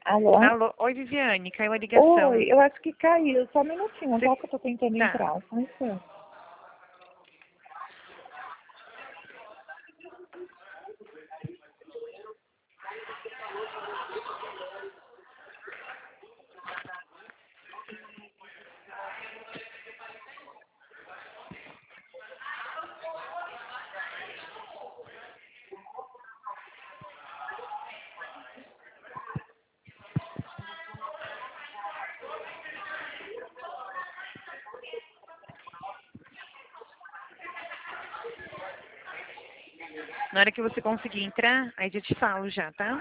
Alô? Alô? Oi, Viviane, caiu a ligação. Oi, eu acho que caiu. Só um minutinho, só que eu tô tentando Tá. entrar. Só um instante. Na hora que você conseguir entrar, aí eu te falo já, tá?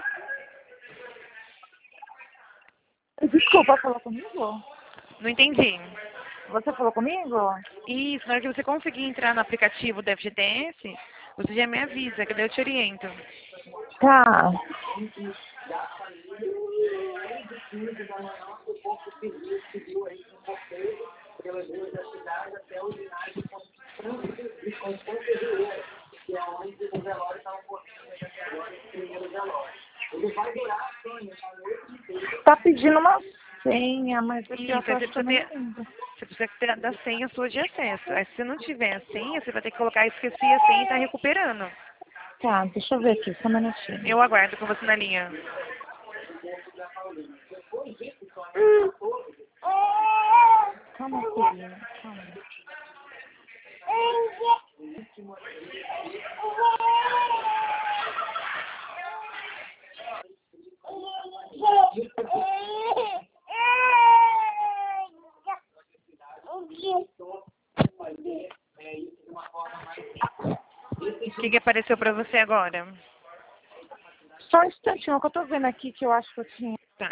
Desculpa, falou comigo? Não entendi. Você falou comigo? Isso, na hora que você conseguir entrar no aplicativo do FGTS, você já me avisa, que daí eu te oriento. Tá. Tá pedindo uma senha, mas aqui eu Isso, tô aí achando ainda. você precisa ter da senha sua de acesso. Aí se você não tiver a senha, você vai ter que colocar esqueci a senha e tá recuperando. Tá, deixa eu ver aqui, só um minutinho. Eu aguardo com você na linha. Calma, filhinha, calma. O que apareceu pra você agora? Só um instantinho, que eu tô vendo aqui que eu acho que eu tinha.